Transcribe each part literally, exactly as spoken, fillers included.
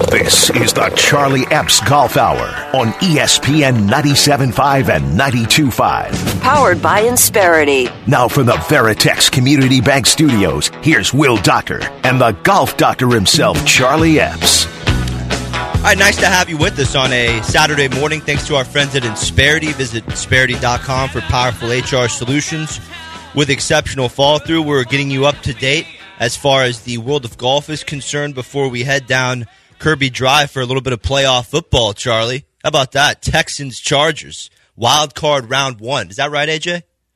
This is the Charlie Epps Golf Hour on E S P N ninety-seven point five and ninety-two point five. Powered by Insperity. Now from the Veritex Community Bank Studios, here's Will Doctor and the golf doctor himself, Charlie Epps. All right, nice to have you with us on a Saturday morning. Thanks to our friends at Insperity. Visit Insperity dot com for powerful H R solutions with exceptional fall-through. We're getting you up to date as far as the world of golf is concerned before we head down Kirby Drive for a little bit of playoff football, Charlie. How about that? Texans-Chargers, wild card round one. Is that right, A J?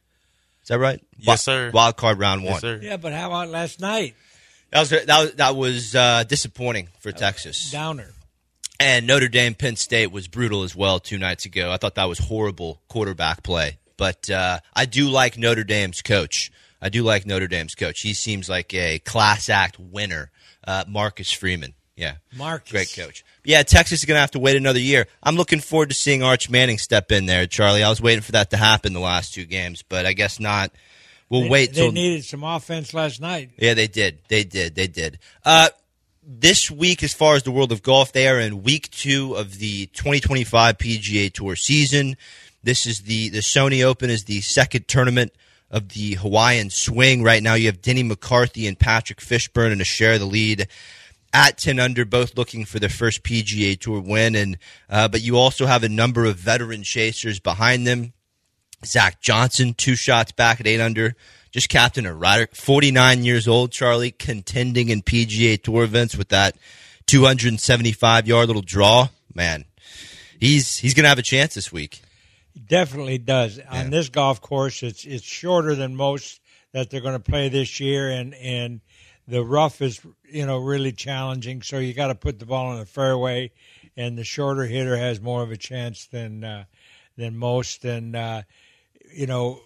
Is that right? Yes, sir. Wild card round one. Yes, sir. Yeah, but how about last night? That was that was, that was uh, disappointing for Texas. Downer. And Notre Dame, Penn State was brutal as well two nights ago. I thought that was horrible quarterback play. But uh, I do like Notre Dame's coach. I do like Notre Dame's coach. He seems like a class act winner, uh, Marcus Freeman. Yeah, Marcus. Great coach. Yeah, Texas is going to have to wait another year. I'm looking forward to seeing Arch Manning step in there, Charlie. I was waiting for that to happen the last two games, but I guess not. We'll they, wait. They till... needed some offense last night. Yeah, they did. They did. They did. Uh, this week, as far as the world of golf, they are in week two of the twenty twenty-five P G A Tour season. This is the, the Sony Open is the second tournament of the Hawaiian Swing. Right now you have Denny McCarthy and Patrick Fishburne in a share of the lead at ten under, both looking for their first P G A Tour win. And uh, but you also have a number of veteran chasers behind them. Zach Johnson, two shots back at eight under, just captain a rider, forty-nine years old, Charlie, contending in P G A Tour events with that two hundred seventy-five yard little draw. Man, he's he's going to have a chance this week. He definitely does. Yeah. On this golf course, it's it's shorter than most that they're going to play this year, and and the rough is, you know, really challenging, so you got to put the ball in the fairway, and the shorter hitter has more of a chance than uh, than most. And uh, you know,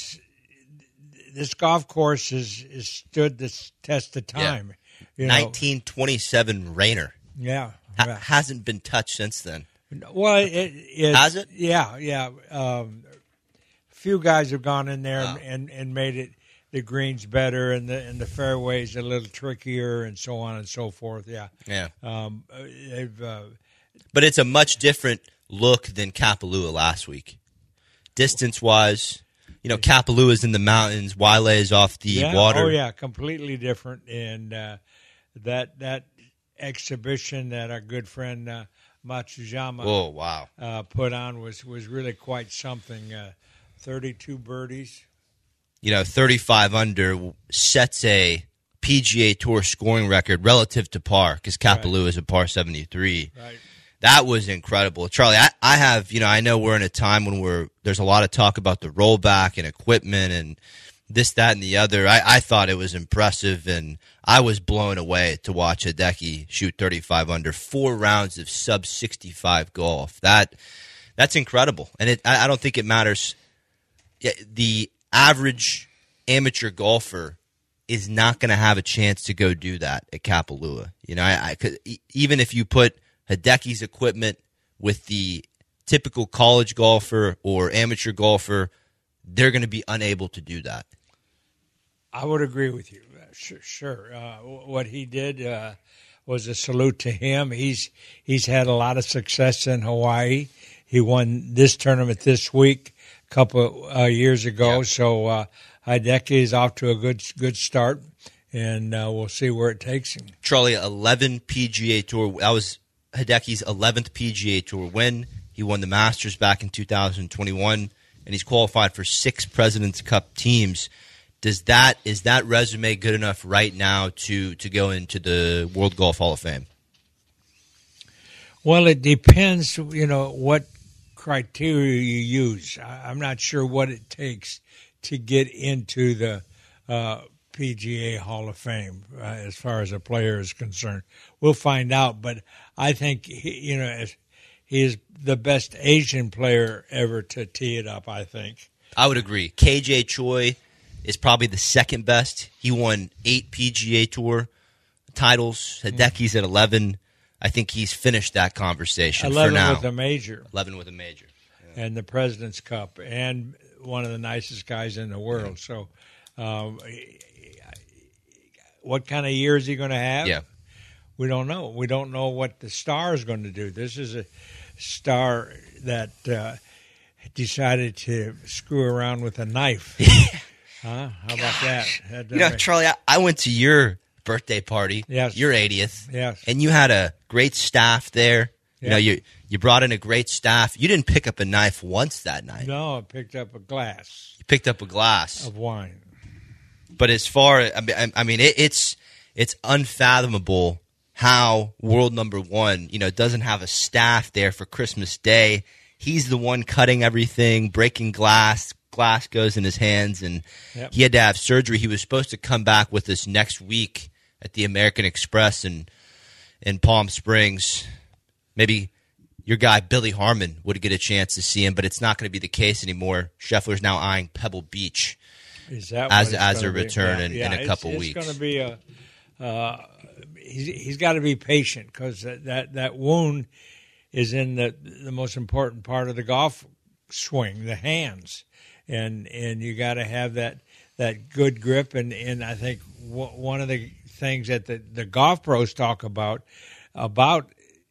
this golf course has, has stood this test of time. Yeah. You know. nineteen twenty-seven Rainer. Yeah, Ha- hasn't been touched since then. Well, it, it Has it? Yeah, yeah. Um, a few guys have gone in there Wow. and, and made it the greens better and the and the fairways a little trickier and so on and so forth. Yeah, Yeah. um, they've. Uh, But it's a much different look than Kapalua last week. Distance-wise, you know, Kapalua is in the mountains, Wile is off the yeah, water. Oh yeah, completely different. And uh, that that exhibition that our good friend uh, Matsuyama Oh, wow. uh, put on was was really quite something. Uh, Thirty-two birdies. You know, thirty-five under sets a P G A Tour scoring record relative to par because Kapalua Right. is a par seventy-three. Right. That was incredible. Charlie, I, I have, you know, I know we're in a time when we're there's a lot of talk about the rollback and equipment and this, that, and the other. I, I thought it was impressive, and I was blown away to watch Hideki shoot thirty-five under, four rounds of sub sixty-five golf. That That's incredible, and it, I, I don't think it matters. The average amateur golfer is not going to have a chance to go do that at Kapalua. You know, I, I could, even if you put Hideki's equipment with the typical college golfer or amateur golfer, they're going to be unable to do that. I would agree with you. Uh, sure, sure. Uh, what he did uh, was a salute to him. He's he's had a lot of success in Hawaii. He won this tournament this week a couple uh, years ago. Yeah. So uh, Hideki is off to a good good start, and uh, we'll see where it takes him. Charlie, eleven P G A Tour. That was Hideki's eleventh P G A Tour win. He won the Masters back in two thousand twenty-one, and he's qualified for six President's Cup teams. Does that is that resume good enough right now to to go into the World Golf Hall of Fame? Well, it depends, you know, what criteria you use. I- I'm not sure what it takes to get into the uh, P G A Hall of Fame uh, as far as a player is concerned. We'll find out, but I think, he, you know, as he is the best Asian player ever to tee it up, I think. I would agree. K J Choi is probably the second best. He won eight P G A Tour titles. Hideki's at eleven. I think he's finished that conversation eleven for now. with a major. eleven with a major. And the President's Cup, and one of the nicest guys in the world. So um, what kind of year is he going to have? Yeah. we don't know. We don't know what the star is going to do. This is a star that uh, decided to screw around with a knife. Huh? How about that? that You know, Charlie, I, I went to your birthday party, yes. your eightieth, yes. and you had a great staff there. You Yeah. know, you you brought in a great staff. You didn't pick up a knife once that night. No, I picked up a glass You picked up a glass. of wine. But as far I mean, I mean, it, it's it's unfathomable how world number one, you know, doesn't have a staff there for Christmas Day. He's the one cutting everything, breaking glass. Glass goes in his hands, and Yep. he had to have surgery. He was supposed to come back with us next week at the American Express in in Palm Springs. Maybe your guy Billy Harmon would get a chance to see him, but it's not going to be the case anymore. Scheffler's now eyeing Pebble Beach Is that as what it's as a gonna be? return Yeah, in, yeah, in a it's- couple it's weeks. It's going to be a. Uh, he's he's got to be patient because that, that that wound is in the the most important part of the golf swing, the hands, and and you got to have that that good grip. And and I think w- one of the things that the the golf pros talk about about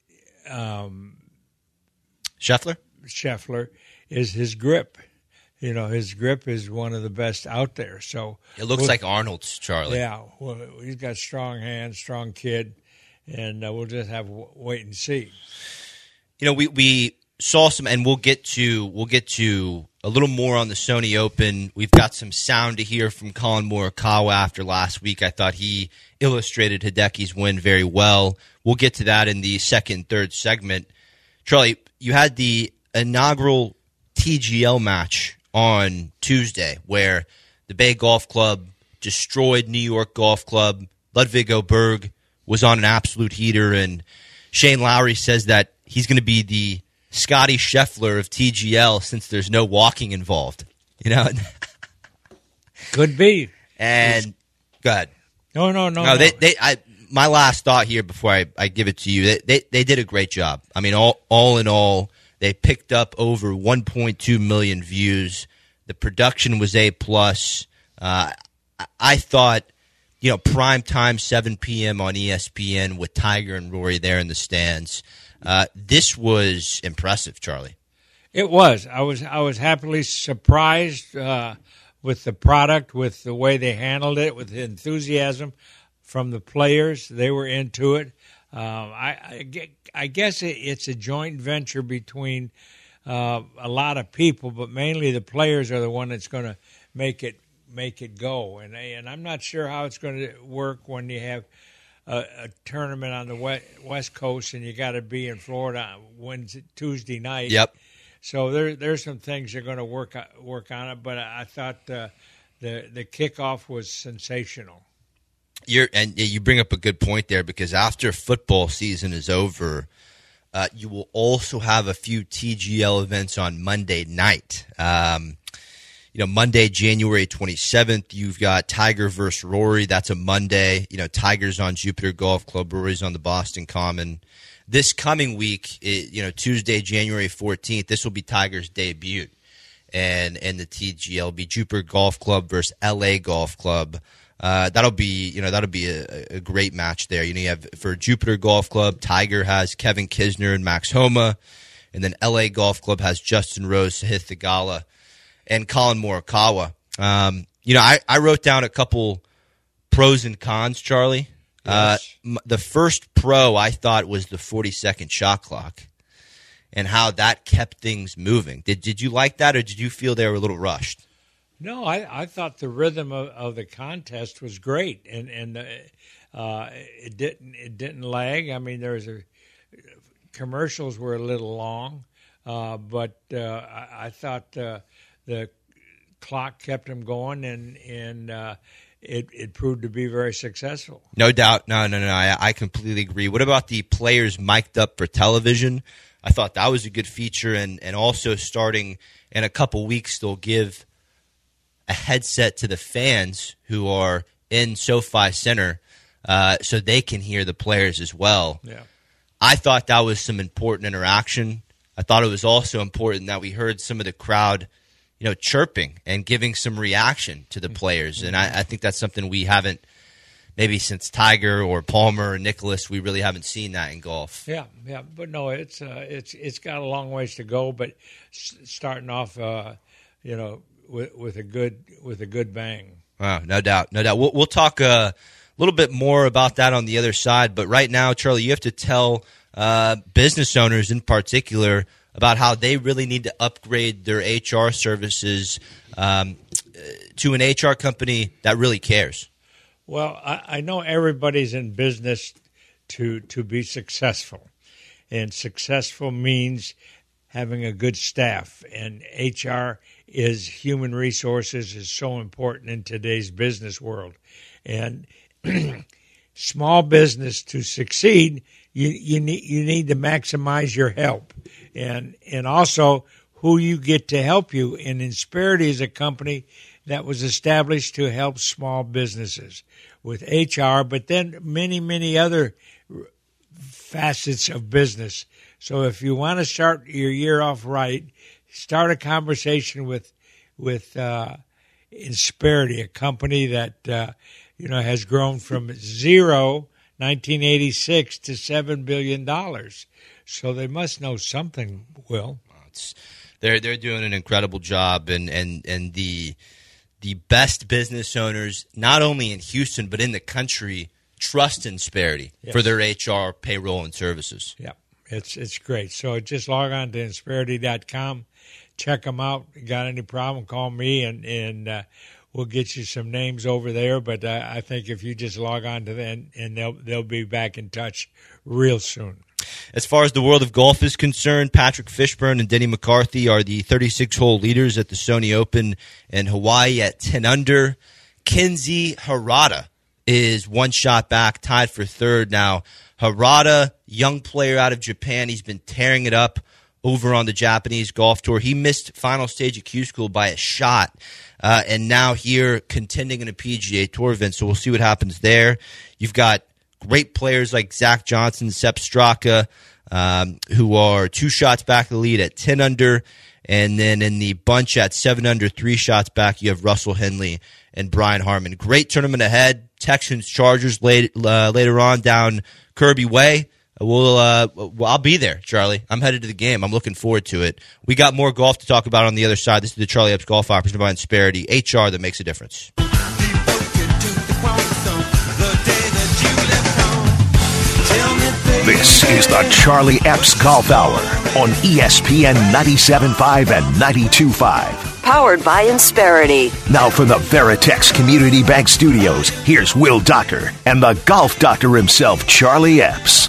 um, Scheffler? Scheffler is his grip. You know, his grip is one of the best out there. So It looks we'll- like Arnold's, Charlie. yeah, well, he's got strong hands, strong kid, and uh, we'll just have to wait and see. You know, we, we saw some, and we'll get to we'll get to a little more on the Sony Open. We've got some sound to hear from Colin Morikawa after last week. I thought he illustrated Hideki's win very well. We'll get to that in the second, third segment. Charlie, you had the inaugural T G L match on Tuesday, where the Bay Golf Club destroyed New York Golf Club. Ludwig Oberg was on an absolute heater, and Shane Lowry says that he's going to be the Scotty Scheffler of T G L since there's no walking involved. You know, Could be. and go ahead. No, no, no. No, no. they, they, I, my last thought here before I, I give it to you, they, they, they did a great job. I mean, all, all in all, they picked up over one point two million views. The production was A plus. Uh, I, I thought, you know, prime time, seven p.m. on E S P N with Tiger and Rory there in the stands. Uh, this was impressive, Charlie. It was. I was. I was happily surprised uh, with the product, with the way they handled it, with the enthusiasm from the players. They were into it. Um, I, I, ge- I guess it, it's a joint venture between uh, a lot of people, but mainly the players are the one that's going to make it make it go. And and I'm not sure how it's going to work when you have a, a tournament on the west, west Coast and you got to be in Florida Wednesday, Tuesday night. Yep. So there there's some things they're going to work work on it. But I thought uh, the the kickoff was sensational. You're, and you bring up a good point there, because after football season is over, uh, you will also have a few T G L events on Monday night. Um, you know, Monday, January twenty-seventh, you've got Tiger versus Rory. That's a Monday. You know, Tiger's on Jupiter Golf Club, Rory's on the Boston Common. This coming week, it, you know, Tuesday, January fourteenth, this will be Tiger's debut. And, and the T G L will be Jupiter Golf Club versus L A Golf Club. Uh, that'll be, you know, that'll be a, a great match there. You know, you have for Jupiter Golf Club, Tiger has Kevin Kisner and Max Homa, and then L A Golf Club has Justin Rose, Sahith Theegala, and Colin Morikawa. Um, you know, I, I wrote down a couple pros and cons, Charlie. Uh, Yes. m- the first pro I thought was the forty-second shot clock and how that kept things moving. Did did you like that, or did you feel they were a little rushed? No, I, I thought the rhythm of, of the contest was great, and and uh, uh, it didn't it didn't lag. I mean, there was a commercials were a little long, uh, but uh, I, I thought uh, the clock kept them going, and and uh, it it proved to be very successful. No doubt. No, no, no. I, I completely agree. What about the players mic'd up for television? I thought that was a good feature, and, and also starting in a couple weeks, they'll give a headset to the fans who are in SoFi Center uh, so they can hear the players as well. Yeah. I thought that was some important interaction. I thought it was also important that we heard some of the crowd, you know, chirping and giving some reaction to the players. And I, I think that's something we haven't maybe since Tiger or Palmer or Nicklaus, we really haven't seen that in golf. Yeah, yeah, but no, it's uh, it's it's got a long ways to go. But s- starting off, uh, you know, with, with a good with a good bang. Oh, no doubt, no doubt. We'll, we'll talk uh, a little bit more about that on the other side. But right now, Charlie, you have to tell uh, business owners in particular about how they really need to upgrade their H R services um, to an H R company that really cares. Well, I, I know everybody's in business to to be successful, and successful means having a good staff. And H R is human resources is so important in today's business world, and small business to succeed, you you need you need to maximize your help, and and also who you get to help you. And Insperity is a company that was established to help small businesses with H R, but then many, many other facets of business. So if you want to start your year off right, start a conversation with with uh, Insperity, a company that uh, you know has grown from zero, nineteen eighty-six, to seven billion dollars. So they must know something, Will. It's, they're they're doing an incredible job, and and and the. The best business owners, not only in Houston but in the country, trust Insperity yes. for their H R, payroll, and services. Yeah, it's it's great. So just log on to Insperity dot com, check them out. Got any problem, call me, and, and uh, we'll get you some names over there. But uh, I think if you just log on to them, and they'll, they'll be back in touch real soon. As far as the world of golf is concerned, Patrick Fishburne and Denny McCarthy are the thirty-six hole leaders at the Sony Open in Hawaii at ten under. Kenzie Harada is one shot back, tied for third now. Harada, young player out of Japan, he's been tearing it up over on the Japanese Golf Tour. He missed final stage at Q School by a shot, uh, and now here contending in a P G A Tour event, so we'll see what happens there. You've got great players like Zach Johnson, Sepp Straka, um, who are two shots back of the lead at ten under. And then in the bunch at seven under, three shots back, you have Russell Henley and Brian Harman. Great tournament ahead. Texans, Chargers late, uh, later on down Kirby Way. We'll, uh, well, I'll be there, Charlie. I'm headed to the game. I'm looking forward to it. We got more golf to talk about on the other side. This is the Charlie Epps Golf Hour presented by Insperity. H R that makes a difference. This is the Charlie Epps Golf Hour on E S P N ninety-seven point five and ninety-two point five. Powered by Insperity. Now from the Veritex Community Bank Studios, here's Will Doctor and the Golf Doctor himself, Charlie Epps.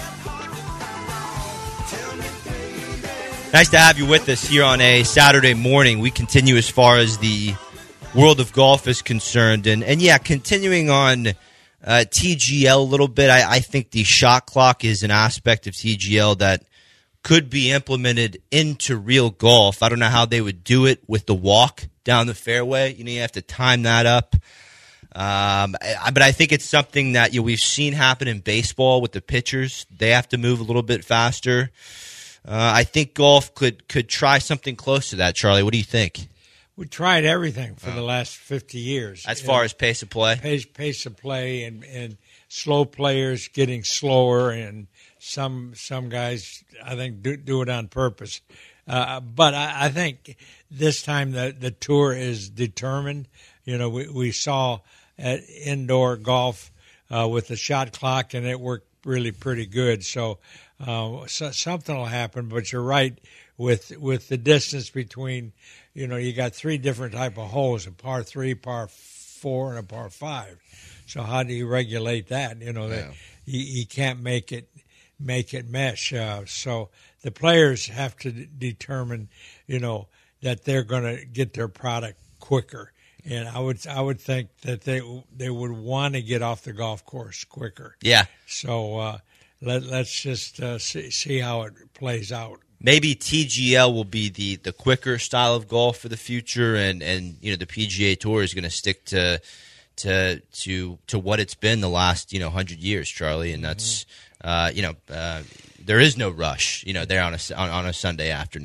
Nice to have you with us here on a Saturday morning. We continue as far as the world of golf is concerned. And, and yeah, continuing on uh, T G L a little bit, I, I think the shot clock is an aspect of T G L that could be implemented into real golf. I don't know how they would do it with the walk down the fairway. You know, you have to time that up. Um, I, but I think it's something that you know, we've seen happen in baseball with the pitchers. They have to move a little bit faster. Uh, I think golf could could try something close to that, Charlie. What do you think? We tried everything for oh. the last fifty years. As far know, as pace of play? Pace, pace of play and, and slow players getting slower, and some some guys, I think, do, do it on purpose. Uh, but I, I think this time the, the tour is determined. You know, we, we saw at indoor golf uh, with the shot clock, and it worked really pretty good. So, uh, so something will happen. But you're right with with the distance between. You know, you got three different type of holes: a par three, par four, and a par five. So how do you regulate that? You know, yeah. that you, you can't make it make it mesh. Uh, so the players have to d- determine, you know, that they're going to get their product quicker. And I would I would think that they they would want to get off the golf course quicker. Yeah. So uh, let let's just uh, see see how it plays out. Maybe T G L will be the, the quicker style of golf for the future, and, and you know the P G A Tour is going to stick to to to to what it's been the last you know hundred years, Charlie. And that's uh, you know uh, there is no rush, you know, there on a on, on a Sunday afternoon.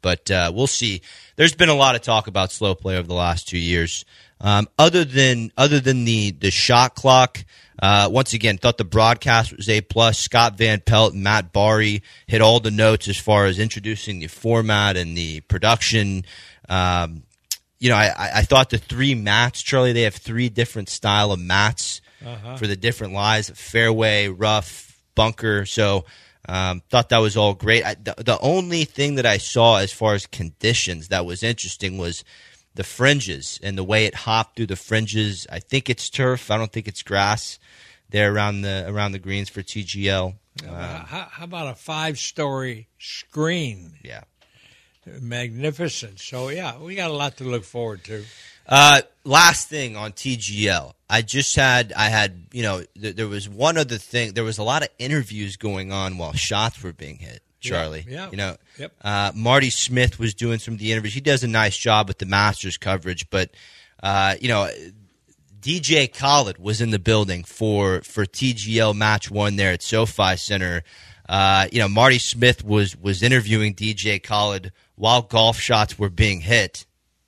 But uh, we'll see. There's been a lot of talk about slow play over the last two years. Um, other than other than the the shot clock, uh, once again, thought the broadcast was A plus. Scott Van Pelt and Matt Barry hit all the notes as far as introducing the format and the production. Um, you know, I, I thought the three mats, Charlie, they have three different style of mats uh-huh. for the different lies: fairway, rough, bunker. So. Um, thought that was all great. I, the, the only thing that I saw as far as conditions that was interesting was the fringes and the way it hopped through the fringes. I think it's turf. I don't think it's grass there around the around the greens for T G L. Um, how, how about a five-story screen? Yeah. Magnificent. So, yeah, we got a lot to look forward to. Uh, last thing on T G L. I just had, I had, you know, th- there was one other thing. There was a lot of interviews going on while shots were being hit, Charlie. Yeah. yeah. You know, yep. uh, Marty Smith was doing some of the interviews. He does a nice job with the Masters coverage, but, uh, you know, D J Khaled was in the building for, for T G L match one there at SoFi Center. Uh, you know, Marty Smith was, was interviewing D J Khaled while golf shots were being hit.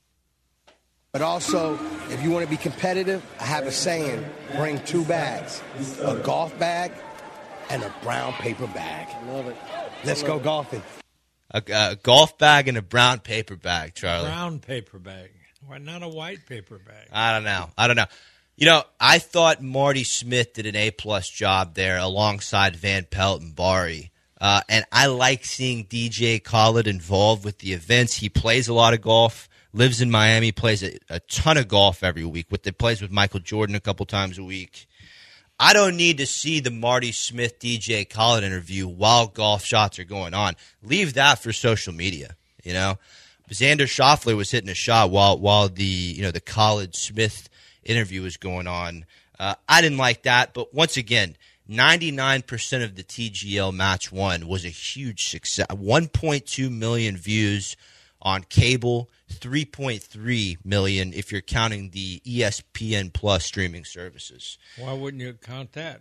But also, if you want to be competitive, I have a saying, bring two bags, a golf bag and a brown paper bag. Love it. Let's Love go it. golfing. A, a golf bag and a brown paper bag, Charlie. Brown paper bag. Why not a white paper bag? I don't know. I don't know. You know, I thought Marty Smith did an A-plus job there alongside Van Pelt and Barry. Uh, and I like seeing D J Khaled involved with the events. He plays a lot of golf. Lives in Miami, plays a, a ton of golf every week. With the plays with Michael Jordan a couple times a week. I don't need to see the Marty Smith D J Khaled interview while golf shots are going on. Leave that for social media. You know, Xander Schauffele was hitting a shot while while the you know the Khaled Smith interview was going on. Uh, I didn't like that, but once again, ninety-nine percent of the T G L match one was a huge success. one point two million views on cable, three point three million if you're counting the E S P N Plus streaming services. Why wouldn't you count that?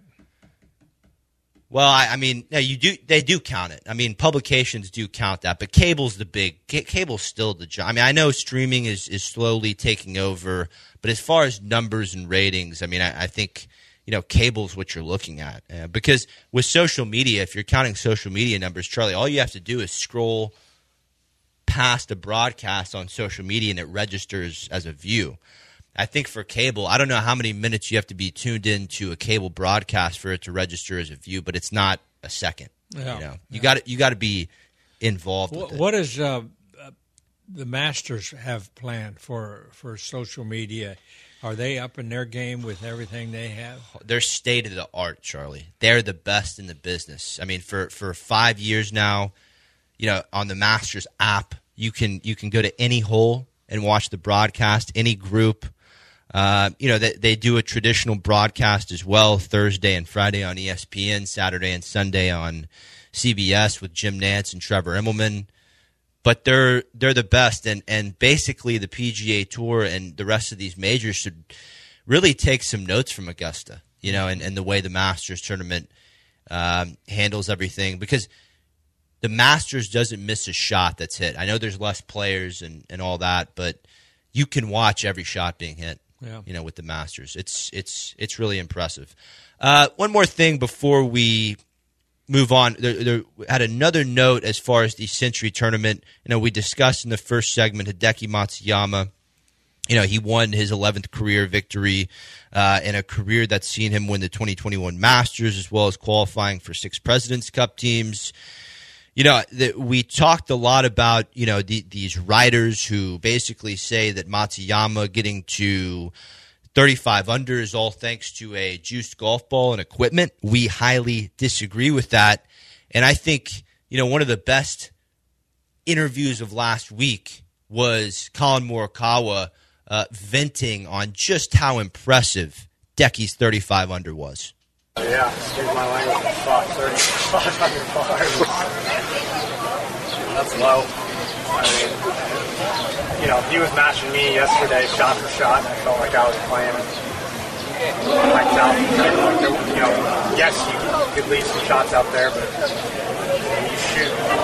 Well, I, I mean, yeah, you do. They do count it. I mean, publications do count that, but cable's the big. C- cable's still the. I mean, I know streaming is, is slowly taking over, but as far as numbers and ratings, I mean, I, I think you know cable's what you're looking at uh, because with social media, if you're counting social media numbers, Charlie, all you have to do is scroll past a broadcast on social media and it registers as a view. I think for cable, I don't know how many minutes you have to be tuned in to a cable broadcast for it to register as a view, but it's not a second. Yeah. You know, you Yeah. got you got to be involved What, with it. what does uh, uh, the Masters have planned for, for social media? Are they up in their game with everything they have? They're state of the art, Charlie. They're the best in the business. I mean, for, for five years now, you know, on the Masters app, you can you can go to any hole and watch the broadcast, any group. Uh, you know, they, they do a traditional broadcast as well, Thursday and Friday on E S P N, Saturday and Sunday on C B S with Jim Nantz and Trevor Immelman. But they're they're the best, and, and basically the P G A Tour and the rest of these majors should really take some notes from Augusta, you know, and, and the way the Masters tournament um, handles everything. Because the Masters doesn't miss a shot that's hit. I know there's less players and, and all that, but you can watch every shot being hit. Yeah. You know, with the Masters, it's it's it's really impressive. Uh, one more thing before we move on, there, there had another note as far as the Century Tournament. You know, we discussed in the first segment Hideki Matsuyama. You know, he won his eleventh career victory uh, in a career that's seen him win the twenty twenty-one Masters as well as qualifying for six Presidents Cup teams. You know, the, we talked a lot about, you know, the, these writers who basically say that Matsuyama getting to thirty-five under is all thanks to a juiced golf ball and equipment. We highly disagree with that. And I think, you know, one of the best interviews of last week was Colin Morikawa uh, venting on just how impressive Decky's thirty-five under was. Yeah, excuse my language, shot thirty-five under par. That's low. I mean, you know, he was matching me yesterday, shot for shot. I felt like I was playing myself. Like, you know, yes, you could leave some shots out there, but you shoot.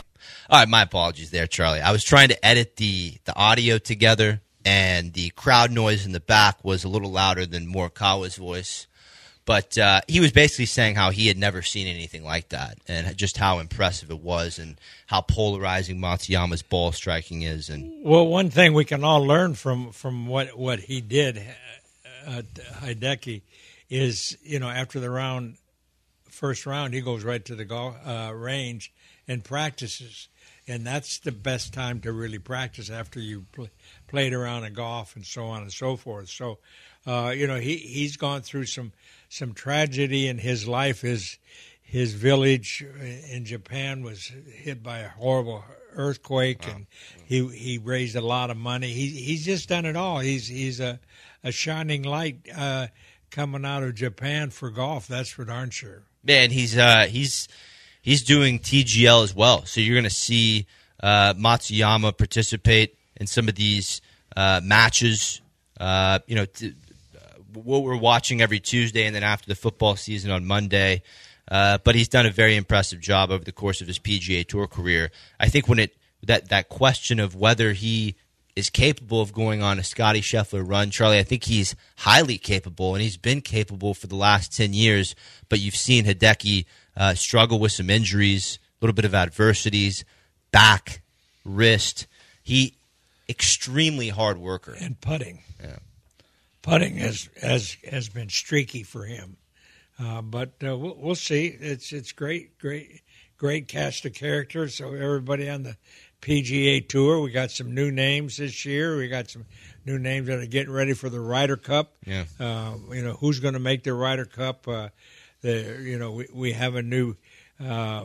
All right, my apologies there, Charlie. I was trying to edit the, the audio together, and the crowd noise in the back was a little louder than Morikawa's voice. But uh, he was basically saying how he had never seen anything like that, and just how impressive it was, and how polarizing Matsuyama's ball striking is. And well, one thing we can all learn from from what what he did at Hideki is, you know, after the round, first round, he goes right to the golf uh, range and practices, and that's the best time to really practice after you pl- played around in golf and so on and so forth. So, uh, you know, he he's gone through some. Some tragedy in his life. His his village in Japan was hit by a horrible earthquake, wow. and he he raised a lot of money. He he's just done it all. He's he's a a shining light uh, coming out of Japan for golf. That's for darn sure. Man, he's uh, he's he's doing T G L as well. So you're going to see uh, Matsuyama participate in some of these uh, matches. Uh, you know. T- what we're watching every Tuesday and then after the football season on Monday. Uh, but he's done a very impressive job over the course of his P G A Tour career. I think when it that, that question of whether he is capable of going on a Scottie Scheffler run, Charlie, I think he's highly capable, and he's been capable for the last ten years. But you've seen Hideki uh, struggle with some injuries, a little bit of adversities, back, wrist. He extremely hard worker. And putting. Yeah. Putting has, has has been streaky for him, uh, but uh, we'll, we'll see. It's it's great, great, great cast of characters. So everybody on the P G A Tour, we got some new names this year. We got some new names that are getting ready for the Ryder Cup. Yeah, uh, you know who's going to make the Ryder Cup. Uh, the you know we we have a new uh,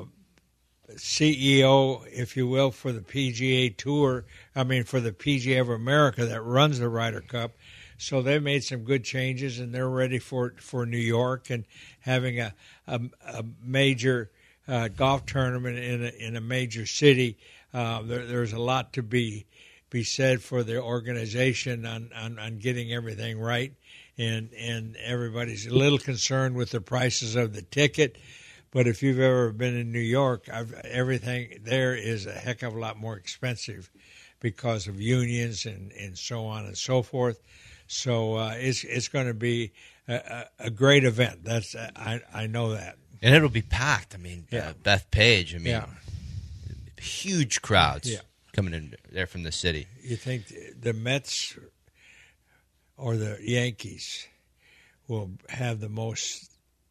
C E O, if you will, for the P G A Tour. I mean, for the P G A of America that runs the Ryder Cup. So they made some good changes, and they're ready for for New York and having a a, a major uh, golf tournament in a, in a major city. Uh, there, there's a lot to be be said for the organization on, on, on getting everything right, and and everybody's a little concerned with the prices of the ticket. But if you've ever been in New York, I've, everything there is a heck of a lot more expensive because of unions and, and so on and so forth. So uh, it's it's going to be a, a great event. That's I I know that, and it'll be packed. I mean, yeah. uh, Bethpage. I mean, yeah. huge crowds yeah. coming in there from the city. You think the Mets or the Yankees will have the most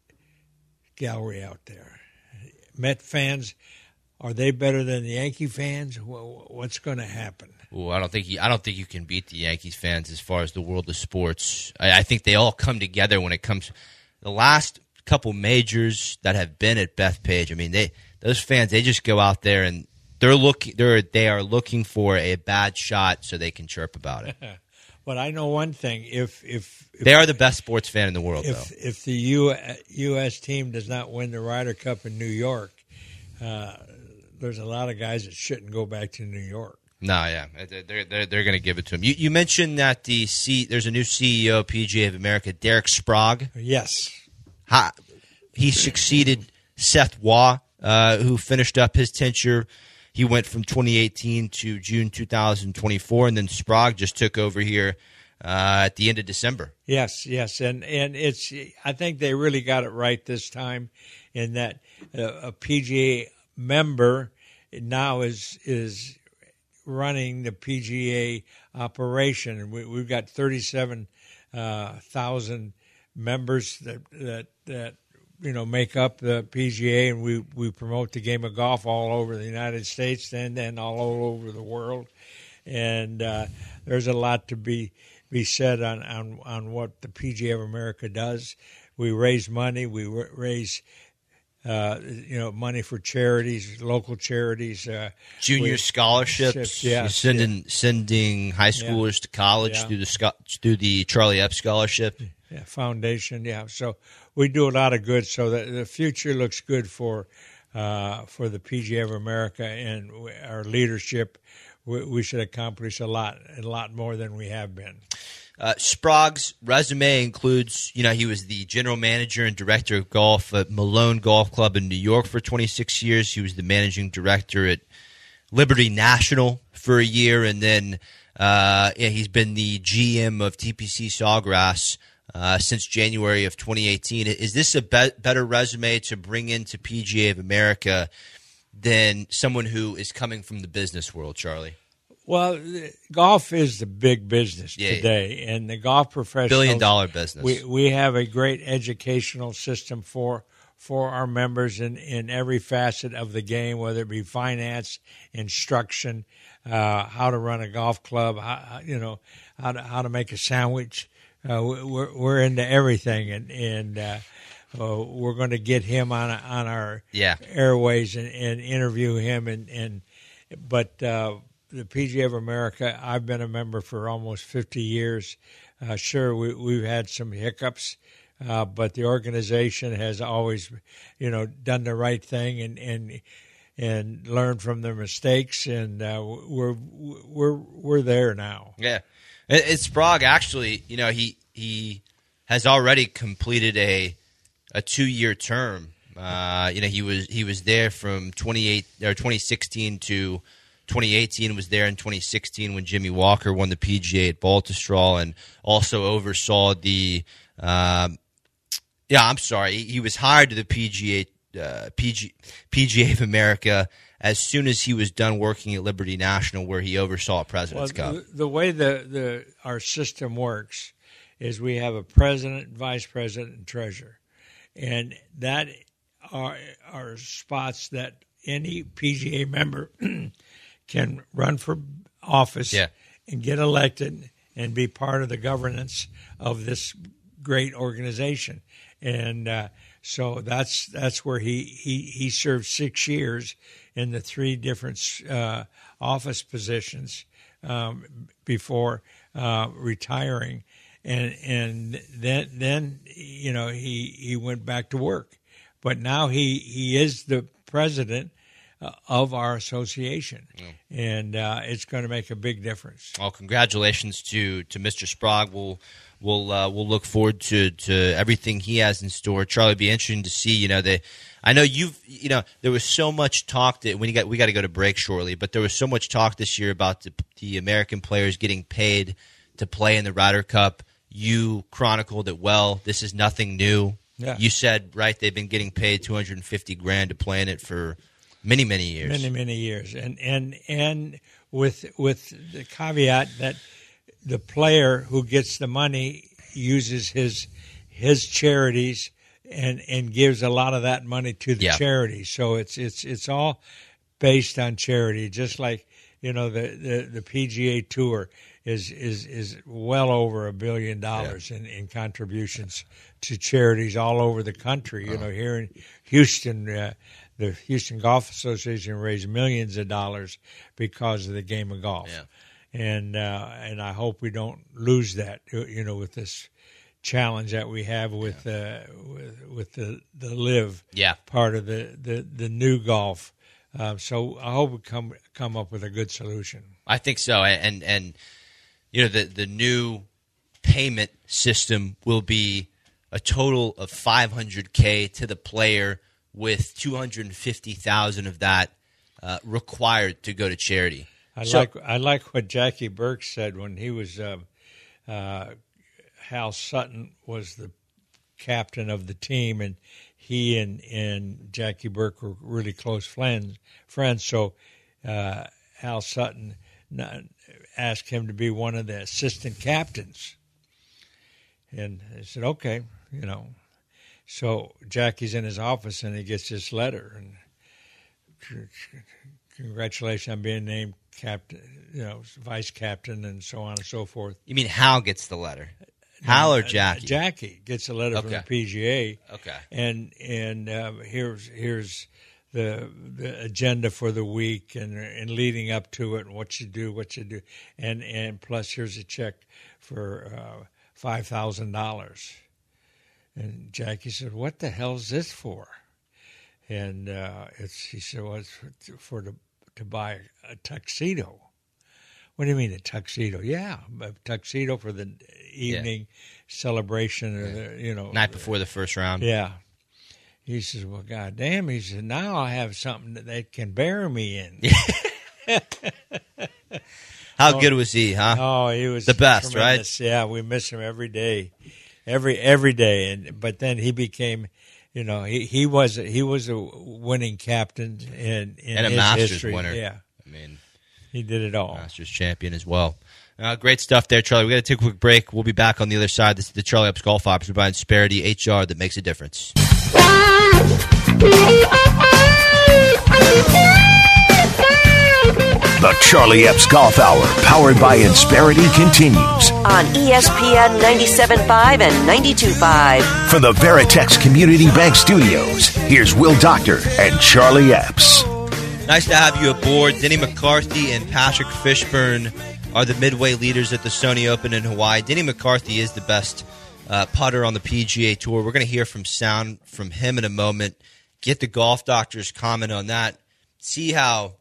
gallery out there? Met fans, are they better than the Yankee fans? What's going to happen? Ooh, I don't think you, I don't think you can beat the Yankees fans as far as the world of sports. I, I think they all come together when it comes. The last couple majors that have been at Bethpage, I mean, they those fans they just go out there and they're looking they're they are looking for a bad shot so they can chirp about it. But I know one thing: if if, if they are the best sports fan in the world, if though. if the U, U S team does not win the Ryder Cup in New York, uh, there's a lot of guys that shouldn't go back to New York. No, yeah, they're they're they're going to give it to him. You you mentioned that the C, there's a new C E O of P G A of America, Derek Sprague. Yes, ha, he succeeded Seth Waugh, uh, who finished up his tenure. He went from twenty eighteen to June two thousand twenty-four, and then Sprague just took over here uh, at the end of December. Yes, yes, and and it's I think they really got it right this time, in that uh, a P G A member now is is. running the P G A operation. We, we've got thirty-seven thousand uh, members that, that that you know make up the P G A, and we, we promote the game of golf all over the United States and then all over the world. And uh, there's a lot to be be said on, on, on what the P G A of America does. We raise money. We raise Uh, you know, money for charities, local charities, uh, junior we, scholarships. Yes, sending yeah. sending high schoolers yeah. to college yeah. through the through the Charlie Epps Scholarship yeah, Foundation. Yeah, so we do a lot of good. So the, the future looks good for uh, for the P G A of America and our leadership. We, we should accomplish a lot, a lot more than we have been. Uh, Sprague's resume includes, you know, he was the general manager and director of golf at Malone Golf Club in New York for twenty-six years. He was the managing director at Liberty National for a year, and then uh, yeah, he's been the G M of T P C Sawgrass uh, since January of twenty eighteen. Is this a be- better resume to bring into P G A of America than someone who is coming from the business world, Charlie? Well, golf is the big business yeah, today, yeah. and the golf professionals, billion dollar business. We we have a great educational system for for our members in, in every facet of the game, whether it be finance, instruction, uh, how to run a golf club, how, you know, how to how to make a sandwich. Uh, we're we're into everything, and and uh, uh, we're going to get him on on our yeah. airways and, and interview him, and and but. Uh, The P G A of America, I've been a member for almost fifty years. Uh, sure, we, we've had some hiccups, uh, but the organization has always, you know, done the right thing and and and learned from their mistakes, and uh, we're we're we're there now. Yeah, it's Sprague. Actually, you know, he he has already completed a a two year term. Uh, you know, he was he was there from twenty-eight or twenty sixteen to twenty eighteen, was there in twenty sixteen when Jimmy Walker won the P G A at Baltusrol, and also oversaw the um, yeah I'm sorry he, he was hired to the P G A uh, P G, P G A of America as soon as he was done working at Liberty National, where he oversaw a President's well, Cup. The, the way the, the our system works is we have a president, vice president, and treasurer, and that are are spots that any P G A member can run for office yeah. and get elected and be part of the governance of this great organization. And uh, so that's that's where he, he, he served six years in the three different uh, office positions um, before uh, retiring. And and then then you know he, he went back to work. But now he, he is the president of our association, mm. and uh, it's going to make a big difference. Well, congratulations to, to Mister Sprague. We'll we'll uh, we'll look forward to, to everything he has in store. Charlie, it'd be interesting to see. You know, the I know you've you know there was so much talk that when you got we got to go to break shortly, but there was so much talk this year about the, the American players getting paid to play in the Ryder Cup. You chronicled it well. This is nothing new. Yeah. You said right they've been getting paid two hundred fifty grand to play in it for Many, many years. Many, many years. And and and with with the caveat that the player who gets the money uses his his charities and, and gives a lot of that money to the yeah. charities. So it's it's it's all based on charity, just like, you know, the, the, the P G A Tour is is, is well over a billion dollars yeah. in, in contributions to charities all over the country. You uh-huh. know, here in Houston, uh, the Houston Golf Association raised millions of dollars because of the game of golf, yeah. and uh, and I hope we don't lose that. You know, with this challenge that we have with yeah. uh, with, with the the live yeah. part of the, the, the new golf. Uh, so I hope we come come up with a good solution. I think so, and and you know the the new payment system will be a total of five hundred K to the player, with two hundred fifty thousand of that uh, required to go to charity. I so, like I like what Jackie Burke said when he was uh, uh, Hal Sutton was the captain of the team, and he and, and Jackie Burke were really close friends. Friends, so uh, Hal Sutton asked him to be one of the assistant captains, and I said, "Okay, you know." So Jackie's in his office, and he gets this letter, and congratulations on being named captain, you know, vice captain, and so on and so forth. You mean Hal gets the letter? Hal or Jackie? Uh, Jackie gets a letter okay. from the P G A. Okay. And and um, here's here's the the agenda for the week, and and leading up to it, and what you do, what you do, and and plus here's a check for uh, five thousand dollars. And Jackie said, "What the hell is this for?" And uh, it's he said, "Well, it's for, for to to buy a tuxedo." What do you mean a tuxedo? Yeah, a tuxedo for the evening yeah. celebration, or the, you know, night before the first round. Yeah. He says, "Well, goddamn," he said, "now I have something that they can bury me in." How oh, good was he, huh? Oh, he was the best, tremendous. right? Yeah, we miss him every day, every every day. And but then he became, you know, he, he was he was a winning captain in, in and a his Masters history. winner. Yeah, I mean, he did it all. Masters champion as well. Uh, great stuff there, Charlie. We got to take a quick break. We'll be back on the other side. This is the Charlie Epps Golf Ops by Insperity H R that makes a difference. The Charlie Epps Golf Hour, powered by Insperity, continues on E S P N ninety-seven point five and ninety-two point five. From the Veritex Community Bank Studios, here's Will Doctor and Charlie Epps. Nice to have you aboard. Denny McCarthy and Patrick Fishburne are the midway leaders at the Sony Open in Hawaii. Denny McCarthy is the best uh, putter on the P G A Tour. We're going to hear from sound from him in a moment. Get the Golf Doctor's comment on that. See how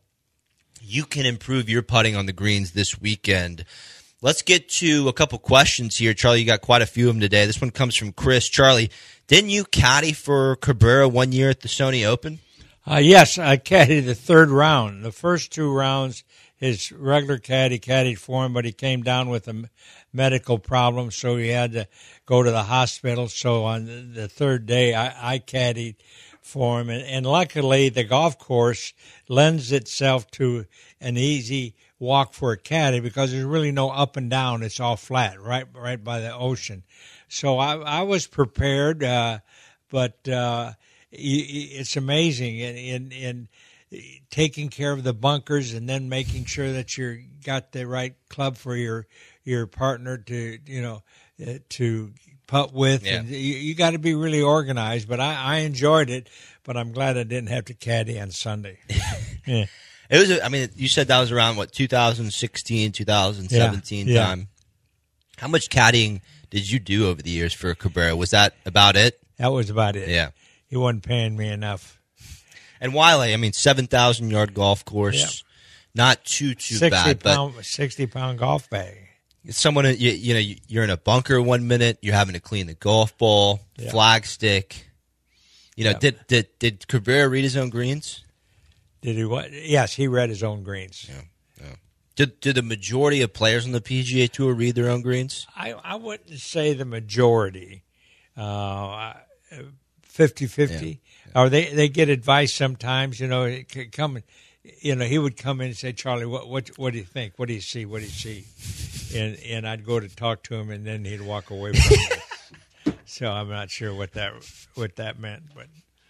you can improve your putting on the greens this weekend. Let's get to a couple questions here. Charlie, you got quite a few of them today. This one comes from Chris. Charlie, didn't you caddy for Cabrera one year at the Sony Open? Uh, yes, I caddied the third round. The first two rounds, his regular caddy caddied for him, but he came down with a medical problem, so he had to go to the hospital. So on the third day, I, I caddied for him. And, and luckily, the golf course lends itself to an easy walk for a caddy because there's really no up and down. It's all flat, right right by the ocean. So I, I was prepared, uh, but uh, it's amazing in, in, in taking care of the bunkers and then making sure that you got the right club for your your partner to, you know, uh, to putt with. Yeah. And you, you got to be really organized, but I, I enjoyed it, but I'm glad I didn't have to caddy on Sunday. Yeah. It was, I mean, you said that was around, what, two thousand sixteen, two thousand seventeen yeah, yeah. time. How much caddying did you do over the years for Cabrera? Was that about it? That was about it. Yeah. He wasn't paying me enough. And Wiley, I mean, seven thousand yard golf course, yeah. Not too, too sixty bad. Pound, but sixty pound golf bag. Someone, you, you know, you're in a bunker one minute, you're having to clean the golf ball, yeah. flag stick. You know, yeah. did, did did Cabrera read his own greens? Did he what? Yes, he read his own greens. Yeah, yeah. Did, did the majority of players on the P G A Tour read their own greens? I, I wouldn't say the majority. Uh, fifty-fifty. Yeah. Or they, they get advice sometimes, you know, it could come, you know, he would come in and say, Charlie, what what what do you think? What do you see? What do you see? And and I'd go to talk to him, and then he'd walk away from me. So I'm not sure what that what that meant. But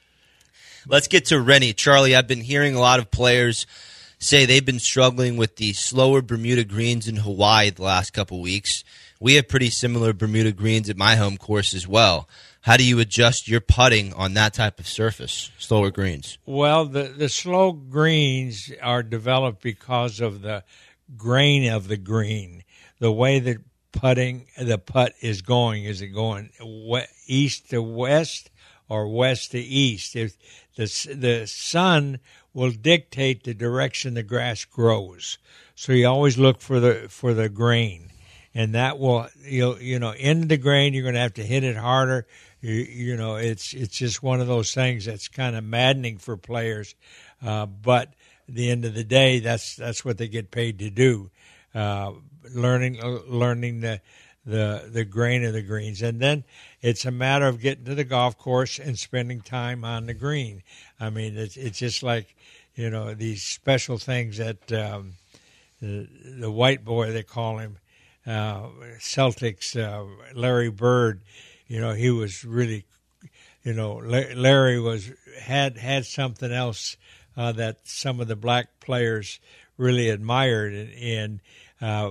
let's get to Rennie. Charlie, I've been hearing a lot of players say they've been struggling with the slower Bermuda greens in Hawaii the last couple weeks. We have pretty similar Bermuda greens at my home course as well. How do you adjust your putting on that type of surface, slower greens? Well, the, the slow greens are developed because of the grain of the green. The way that putting the putt is going, is it going east to west or west to east? If the the sun will dictate the direction the grass grows, so you always look for the for the grain, and that will you you know in the grain you're going to have to hit it harder. You, you know, it's it's just one of those things that's kind of maddening for players, uh, but at the end of the day, that's that's what they get paid to do, uh, learning learning the the the grain of the greens, and then it's a matter of getting to the golf course and spending time on the green. I mean, it's it's just like, you know, these special things that um, the the white boy, they call him, uh, Celtics, uh, Larry Bird. You know, he was really, you know, Larry was had had something else uh, that some of the black players really admired, and, and uh,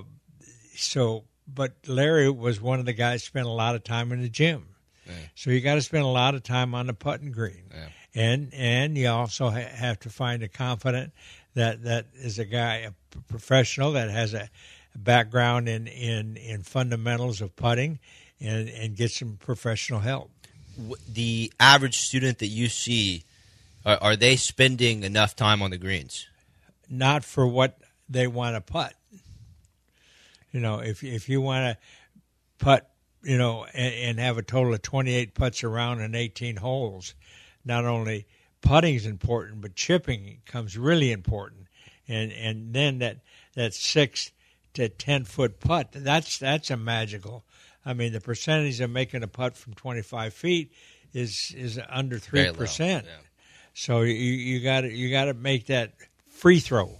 so. But Larry was one of the guys who spent a lot of time in the gym, yeah. So you got to spend a lot of time on the putting green, yeah. and and you also ha- have to find a confident that that is a guy, a professional that has a background in in, in fundamentals of putting. And, and get some professional help. The average student that you see, are, are they spending enough time on the greens? Not for what they want to putt. You know, if if you want to putt, you know, and, and have a total of twenty-eight putts around in eighteen holes, not only putting is important, but chipping comes really important. and and then that that six to ten foot putt. That's that's a magical. I mean, the percentage of making a putt from twenty-five feet is is under three percent. Yeah. So you you got you got to make that free throw.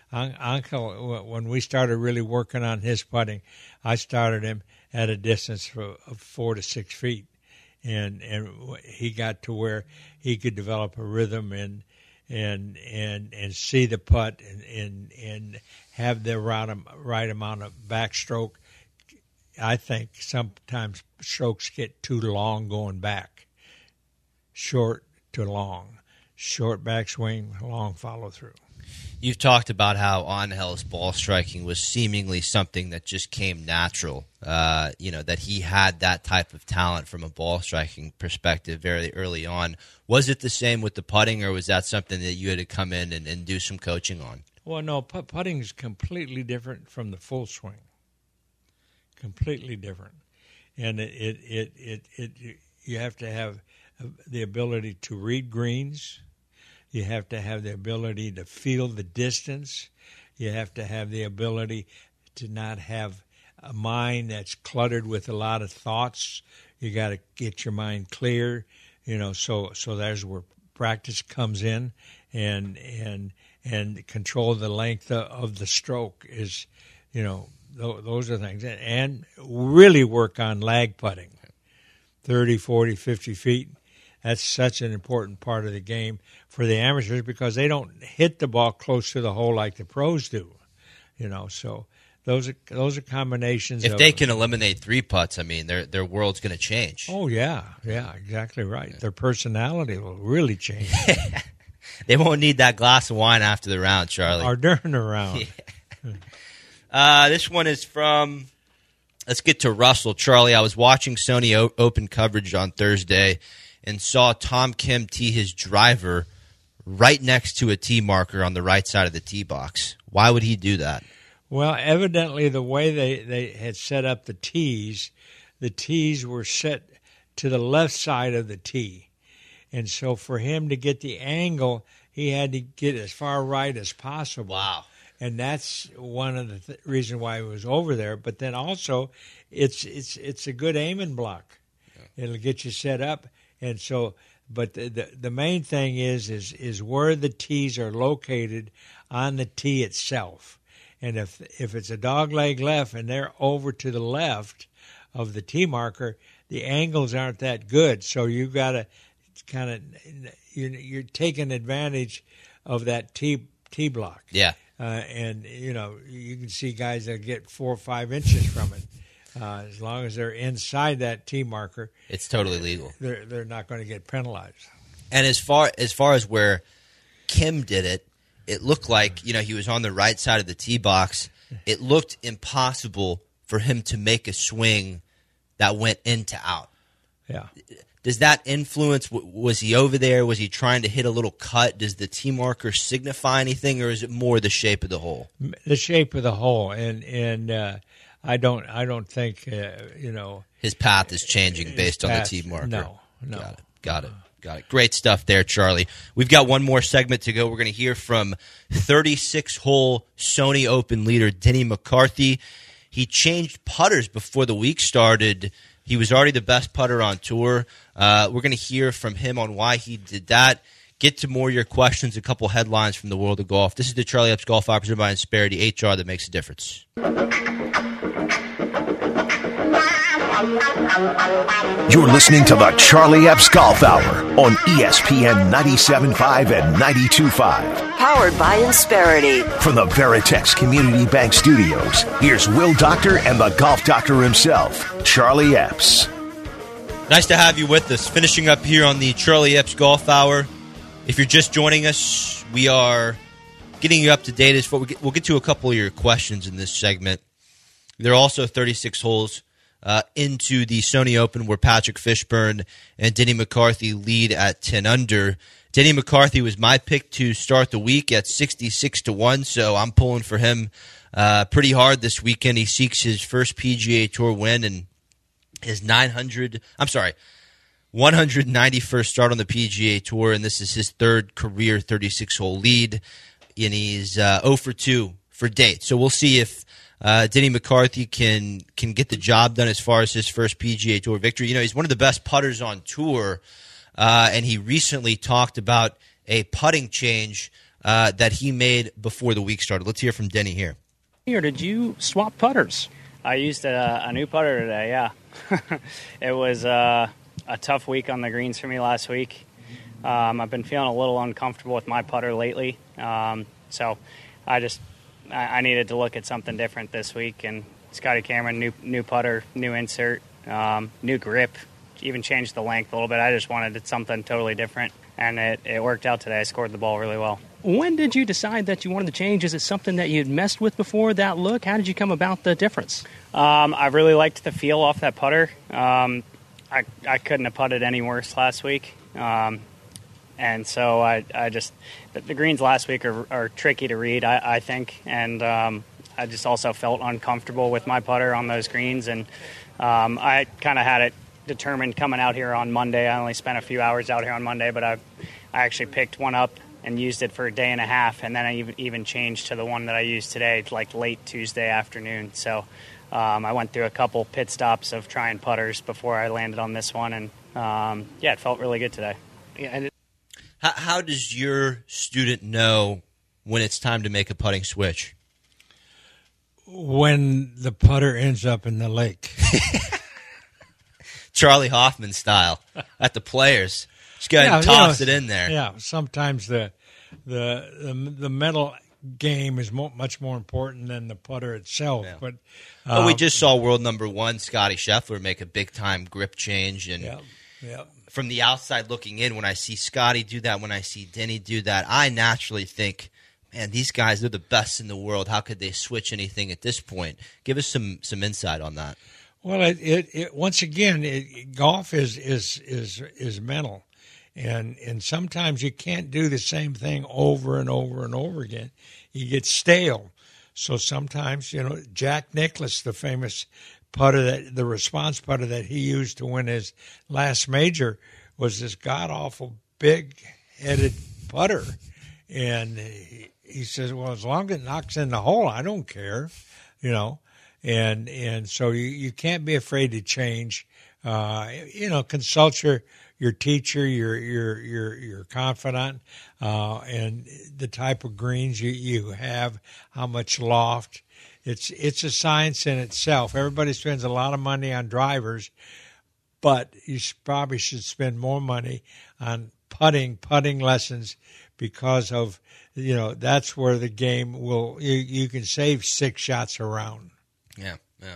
Uncle, when we started really working on his putting, I started him at a distance of four to six feet, and and he got to where he could develop a rhythm and and and and see the putt and and, and have the right, right amount of backstroke. I think sometimes strokes get too long going back, short to long, short backswing, long follow through. You've talked about how Angel's ball striking was seemingly something that just came natural. Uh, you know, that he had that type of talent from a ball striking perspective very early on. Was it the same with the putting, or was that something that you had to come in and, and do some coaching on? Well, no, put- putting is completely different from the full swing. Completely different, and it it it it, it you have to have the ability to read greens. You have to have the ability to feel the distance. You have to have the ability to not have a mind that's cluttered with a lot of thoughts. You got to get your mind clear, you know. So, so there's where practice comes in, and and and control the length of the stroke is, you know, th- those are things, and really work on lag putting, thirty, forty, fifty feet. That's such an important part of the game for the amateurs because they don't hit the ball close to the hole like the pros do, you know. So those are those are combinations. If of, they can eliminate three putts, I mean, their their world's going to change. Oh yeah, yeah, exactly right. Yeah. Their personality will really change. They won't need that glass of wine after the round, Charlie. Or during the round. Yeah. uh, this one is from. Let's get to Russell. Charlie, I was watching Sony o- Open coverage on Thursday and saw Tom Kim tee his driver right next to a tee marker on the right side of the tee box. Why would he do that? Well, evidently the way they, they had set up the tees, the tees were set to the left side of the tee. And so for him to get the angle, he had to get as far right as possible. Wow. And that's one of the th- reasons why he was over there. But then also, it's it's it's a good aiming block. Yeah. It'll get you set up. And so, but the, the the main thing is is is where the tees are located on the tee itself. And if if it's a dog leg left and they're over to the left of the tee marker, the angles aren't that good. So you got to kind of you're, you're taking advantage of that tee tee block. Yeah. Uh, and you know you can see guys that get four or five inches from it. Uh, as long as they're inside that tee marker, it's totally legal. They're they're not going to get penalized. And as far as far as where Kim did it, it looked like, you know, he was on the right side of the tee box. It looked impossible for him to make a swing that went in to out. Yeah. Does that influence? Was he over there? Was he trying to hit a little cut? Does the tee marker signify anything, or is it more the shape of the hole? The shape of the hole, and and. Uh, I don't. I don't think uh, you know his path is changing based path, on the tee marker. No, no. Got it. Got it. Got it. Great stuff there, Charlie. We've got one more segment to go. We're going to hear from thirty-six hole Sony Open leader Denny McCarthy. He changed putters before the week started. He was already the best putter on tour. Uh, we're going to hear from him on why he did that. Get to more of your questions, a couple headlines from the world of golf. This is the Charlie Epps Golf Hour presented by Insperity, H R that makes a difference. You're listening to the Charlie Epps Golf Hour on E S P N ninety-seven point five and ninety-two point five. Powered by Insperity. From the Veritex Community Bank Studios, here's Will Doctor and the Golf Doctor himself, Charlie Epps. Nice to have you with us. Finishing up here on the Charlie Epps Golf Hour. If you're just joining us, we are getting you up to date. As for, we'll get to a couple of your questions in this segment. There are also thirty-six holes uh, into the Sony Open where Patrick Fishburne and Denny McCarthy lead at ten under. Denny McCarthy was my pick to start the week at sixty-six to one, so I'm pulling for him uh, pretty hard this weekend. He seeks his first P G A Tour win and his nine hundred. I'm sorry. one hundred ninety-first start on the P G A Tour, and this is his third career thirty-six hole lead. and he's uh, zero for two for date. So we'll see if uh, Denny McCarthy can can get the job done as far as his first P G A Tour victory. You know, he's one of the best putters on tour, uh, and he recently talked about a putting change uh, that he made before the week started. Let's hear from Denny here. Or did you swap putters? I used a, a new putter today, yeah. It was uh, a tough week on the greens for me last week. Um, I've been feeling a little uncomfortable with my putter lately. Um, so I just I, I needed to look at something different this week. And Scotty Cameron, new new putter, new insert, um, new grip, even changed the length a little bit. I just wanted something totally different. And it, it worked out today. I scored the ball really well. When did you decide that you wanted to change? Is it something that you'd messed with before, that look? How did you come about the difference? Um, I really liked the feel off that putter. Um, I, I couldn't have putted any worse last week. Um, and so I, I just, the, the greens last week are, are tricky to read, I, I think. And um, I just also felt uncomfortable with my putter on those greens. And um, I kind of had it determined coming out here on Monday. I only spent a few hours out here on Monday, but I, I actually picked one up and used it for a day and a half, and then I even, even changed to the one that I used today, like late Tuesday afternoon. So um, I went through a couple pit stops of trying putters before I landed on this one, and um, yeah, it felt really good today. Yeah, and it- How, how does your student know when it's time to make a putting switch? When the putter ends up in the lake. Charlie Hoffman style at the Players. Just go ahead and Yeah, toss you know, it in there. Yeah, sometimes the the the, the mental game is mo- much more important than the putter itself. Yeah. But Well, uh, we just saw world number one, Scotty Scheffler, make a big-time grip change. And yeah, yeah. from the outside looking in, when I see Scotty do that, when I see Denny do that, I naturally think, man, these guys, they're the best in the world. How could they switch anything at this point? Give us some some insight on that. Well, it, it, it once again, it, golf is is is is mental, and and sometimes you can't do the same thing over and over and over again. You get stale. So sometimes, you know, Jack Nicklaus, the famous putter that the response putter that he used to win his last major, was this god awful big headed putter, and he, he says, well, as long as it knocks in the hole, I don't care, you know. And and so you, you can't be afraid to change. Uh, you know, consult your, your teacher, your your your your confidant, uh, and the type of greens you, you have, how much loft. It's it's a science in itself. Everybody spends a lot of money on drivers, but you probably should spend more money on putting putting lessons, because of, you know, that's where the game will you, you can save six shots a round. Yeah, yeah.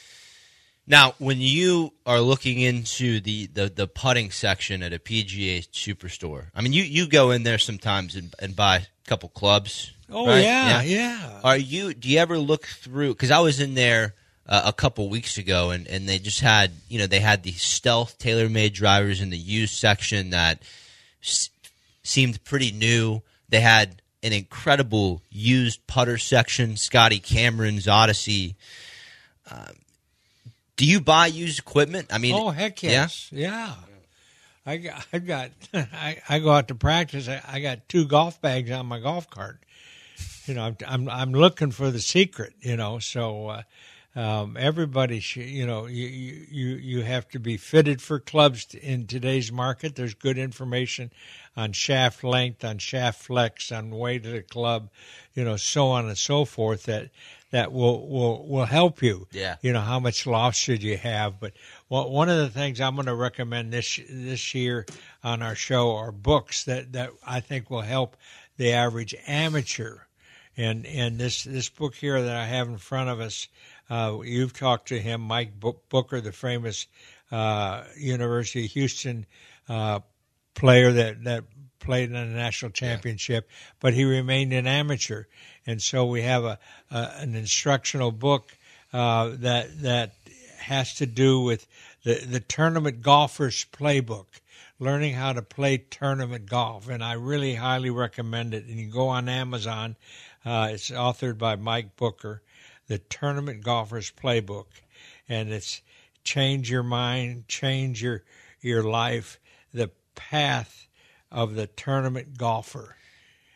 Now, when you are looking into the, the, the putting section at a P G A Superstore, I mean, you, you go in there sometimes and, and buy a couple clubs. Oh, right? yeah, yeah. Are you? Do you ever look through? Because I was in there uh, a couple weeks ago, and, and they just had, you know, they had the Stealth TaylorMade drivers in the used section that s- seemed pretty new. They had an incredible used putter section, Scotty Cameron's Odyssey. Um, do you buy used equipment? I mean, oh, heck yes, yeah. yeah. I got, I got, I, I go out to practice. I, I got two golf bags on my golf cart. You know, I'm, I'm, I'm looking for the secret. You know, so uh, um, everybody should. You know, you, you, you have to be fitted for clubs in today's market. There's good information on shaft length, on shaft flex, on weight of the club. You know, so on and so forth. That. That will, will will help you. Yeah. You know, how much loft should you have? But well, one of the things I'm going to recommend this this year on our show are books that, that I think will help the average amateur. And and this this book here that I have in front of us, uh, you've talked to him, Mike Booker, the famous uh, University of Houston uh, player that that played in a national championship, yeah. But he remained an amateur. And so we have a, a an instructional book uh, that that has to do with the, the tournament golfer's playbook, learning how to play tournament golf. And I really highly recommend it. And you go on Amazon. Uh, it's authored by Mike Booker, the Tournament Golfer's Playbook. And it's change your mind, change your your life, the path of the tournament golfer.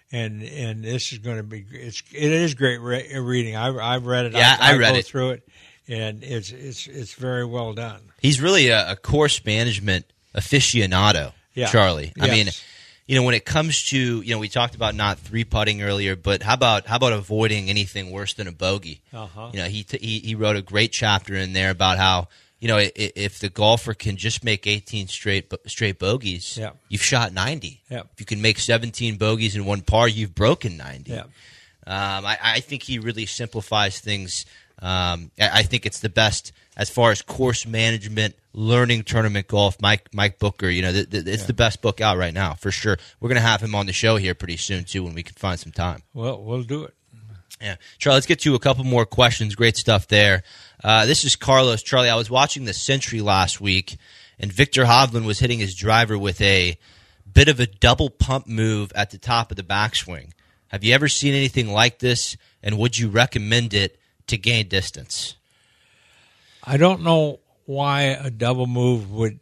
and and this is going to be it's it is great re- reading. I I've read it. Yeah, I, I, I read go it through it, and it's it's it's very well done. He's really a, a course management aficionado, Yeah. Charlie. I Yes. mean, you know, when it comes to, you know, we talked about not three putting earlier, but how about how about avoiding anything worse than a bogey? Uh-huh. You know, he t- he he wrote a great chapter in there about how, you know, i- if the golfer can just make eighteen straight bo- straight bogeys, Yeah. you've shot ninety. Yeah. If you can make seventeen bogeys in one par, you've broken ninety. Yeah. Um, I, I think he really simplifies things. Um, I I think it's the best as far as course management, learning tournament golf. Mike Mike Booker, you know, th- th- it's Yeah. the best book out right now for sure. We're going to have him on the show here pretty soon too, when we can find some time. Well, we'll do it. Yeah, Charlie, let's get to a couple more questions. Great stuff there. Uh, this is Carlos. Charlie, I was watching the Century last week, and Victor Hovland was hitting his driver with a bit of a double pump move at the top of the backswing. Have you ever seen anything like this, and would you recommend it to gain distance? I don't know why a double move would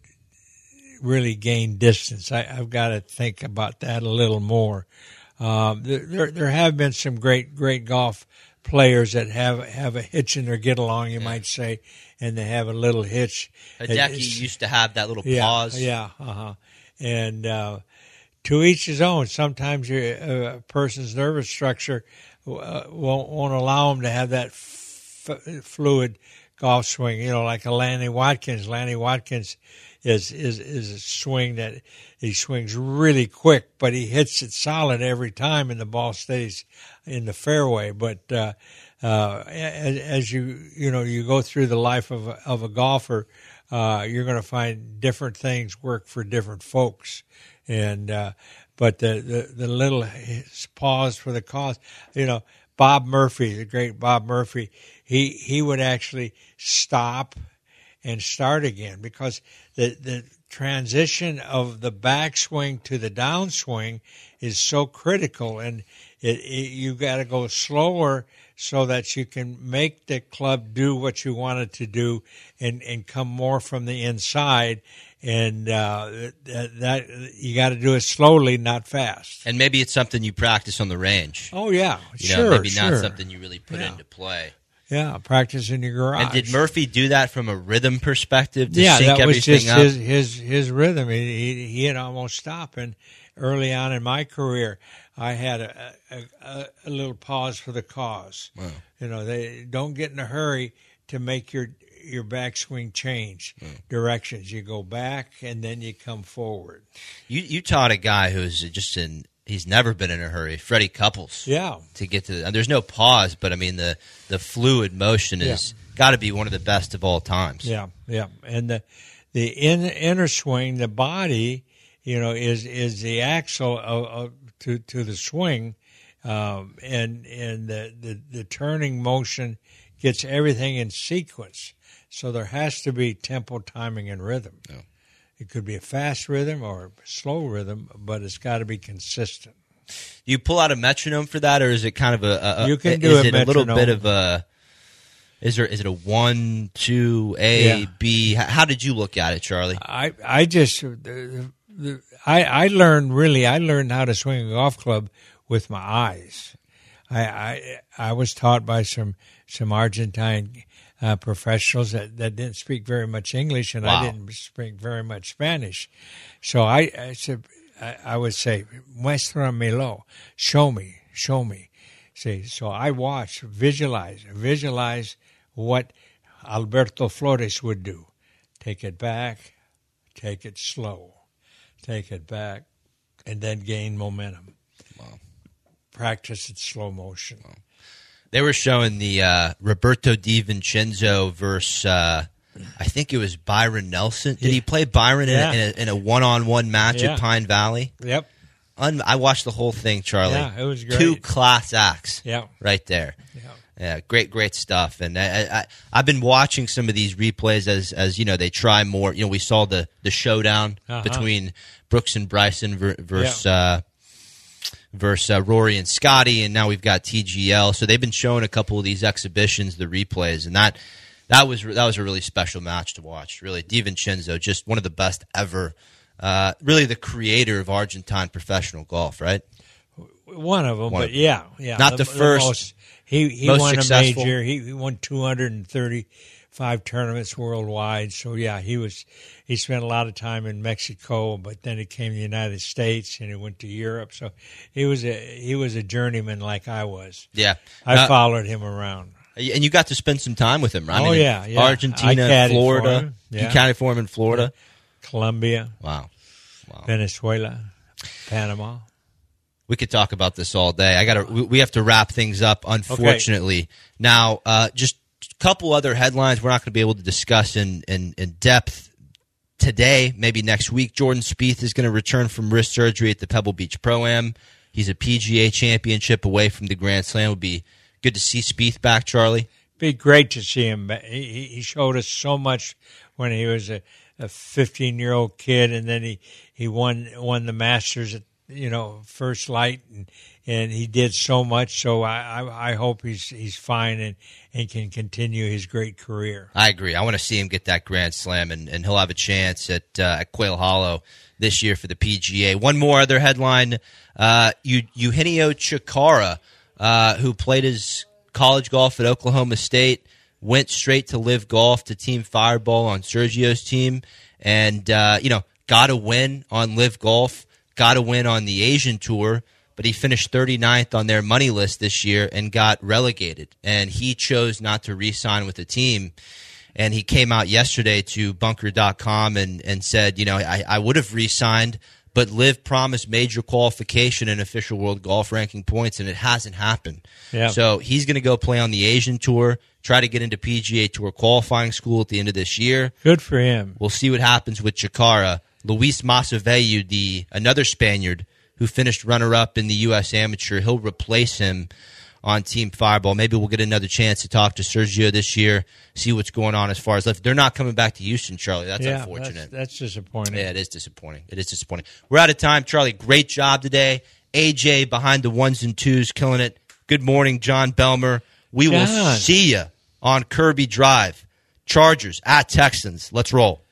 really gain distance. I, I've got to think about that a little more. Um, there, there, there have been some great, great golf players that have have a hitch in their get along, you yeah. might say, and they have a little hitch. Hideki used to have that little yeah, pause. Yeah, uh-huh. And uh, to each his own. Sometimes your a person's nervous structure uh, won't won't allow them to have that f- fluid golf swing. You know, like a Lanny Watkins. Lanny Watkins is is is a swing that he swings really quick, but he hits it solid every time, and the ball stays in the fairway. But uh, uh, as, as you you know you go through the life of a, of a golfer, uh, you're going to find different things work for different folks. And uh, but the, the the little pause for the cause, you know, Bob Murphy, the great Bob Murphy, he he would actually stop and start again, because the the transition of the backswing to the downswing is so critical, and it, it you got to go slower so that you can make the club do what you want it to do, and and come more from the inside. And uh, that, that you got to do it slowly, not fast. And maybe it's something you practice on the range. Oh yeah, you sure, know, maybe sure. not something you really put yeah. into play. Yeah, practice in your garage. And did Murphy do that from a rhythm perspective to yeah, sync that was everything just up? his his his rhythm. He, he he had almost stopped. And early on in my career, I had a a, a, a little pause for the cause. Wow. You know, they don't get in a hurry to make your your backswing change mm. directions. You go back and then you come forward. You you taught a guy who's just in. He's never been in a hurry, Freddie Couples. Yeah. To get to the, and there's no pause, but I mean the the fluid motion is yeah. got to be one of the best of all times. Yeah, yeah, and the the in, inner swing, the body, you know, is is the axle of, of to to the swing, um, and and the, the the turning motion gets everything in sequence. So there has to be tempo, timing, and rhythm. Yeah. It could be a fast rhythm or a slow rhythm, but it's got to be consistent. Do you pull out a metronome for that, or is it kind of a, a you can do is a it metronome. a little bit of a is there is it a one, two, A, yeah. B? How did you look at it, Charlie? I I just the, the, I I learned really I learned how to swing a golf club with my eyes. I I I was taught by some some Argentine Uh, professionals that, that didn't speak very much English, and wow. I didn't speak very much Spanish. So I, I said, I, I would say, muéstramelo, show me, show me. See, so I watch, visualize, visualize what Alberto Flores would do. Take it back, take it slow, take it back, and then gain momentum. Wow. Practice it slow motion. Wow. They were showing the uh, Roberto Di Vincenzo versus, uh, I think it was Byron Nelson. Did yeah. he play Byron in, yeah. a, in, a, in a one-on-one match yeah. at Pine Valley? Yep. Un- I watched the whole thing, Charlie. Yeah, it was great. Two class acts yeah. right there. Yeah. Yeah, great, great stuff. And I, I, I've been watching some of these replays as, as you know, they try more. You know, we saw the, the showdown uh-huh. between Brooks and Bryson ver- versus yeah. uh, versus uh, Rory and Scotty, and now we've got T G L. So they've been showing a couple of these exhibitions, the replays, and that that was that was a really special match to watch. Really, Di Vincenzo, just one of the best ever. Uh, really, the creator of Argentine professional golf, right? One of them, One but of yeah, yeah. Not the first, most, he he most won successful. a major. He, he won two hundred thirty-five tournaments worldwide. So yeah, he was. He spent a lot of time in Mexico, but then he came to the United States and he went to Europe. So he was a he was a journeyman like I was. Yeah, I uh, followed him around. And you got to spend some time with him, right? Oh I mean, yeah, yeah. Argentina, I caddied Florida. for him. Yeah. You caddied for him in Florida. Colombia. Wow. Wow. Venezuela, Panama. We could talk about this all day. I got to. We, we have to wrap things up, unfortunately. Okay. Now, uh, just a couple other headlines we're not going to be able to discuss in, in, in depth today. Maybe next week. Jordan Spieth is going to return from wrist surgery at the Pebble Beach Pro-Am. He's a P G A championship away from the Grand Slam. It would be good to see Spieth back, Charlie. Be great to see him. He he showed us so much when he was a a fifteen-year-old kid, and then he, he won won the Masters at, you know, First Light, and, and he did so much. So I, I, I hope he's he's fine and, and can continue his great career. I agree. I want to see him get that Grand Slam, and, and he'll have a chance at uh, at Quail Hollow this year for the P G A. One more other headline: uh, Eugenio Chacarra, uh, who played his college golf at Oklahoma State, went straight to Live Golf to Team Fireball on Sergio's team, and uh, you know, got a win on Live Golf, got a win on the Asian Tour, but he finished thirty-ninth on their money list this year and got relegated. And he chose not to re-sign with the team. And he came out yesterday to Bunker dot com and, and said, you know, I, I would have re-signed, but Liv promised major qualification and official world golf ranking points, and it hasn't happened. Yeah. So he's going to go play on the Asian Tour, try to get into P G A Tour qualifying school at the end of this year. Good for him. We'll see what happens with Chacarra. Luis Masavellu, the another Spaniard who finished runner-up in the U S Amateur, he'll replace him on Team Fireball. Maybe we'll get another chance to talk to Sergio this year, see what's going on as far as left. They're not coming back to Houston, Charlie. That's yeah, unfortunate. That's, that's disappointing. Yeah, it is disappointing. It is disappointing. We're out of time, Charlie. Great job today. A J behind the ones and twos, killing it. Good morning, John Belmer. We John. will see you on Kirby Drive. Chargers at Texans. Let's roll.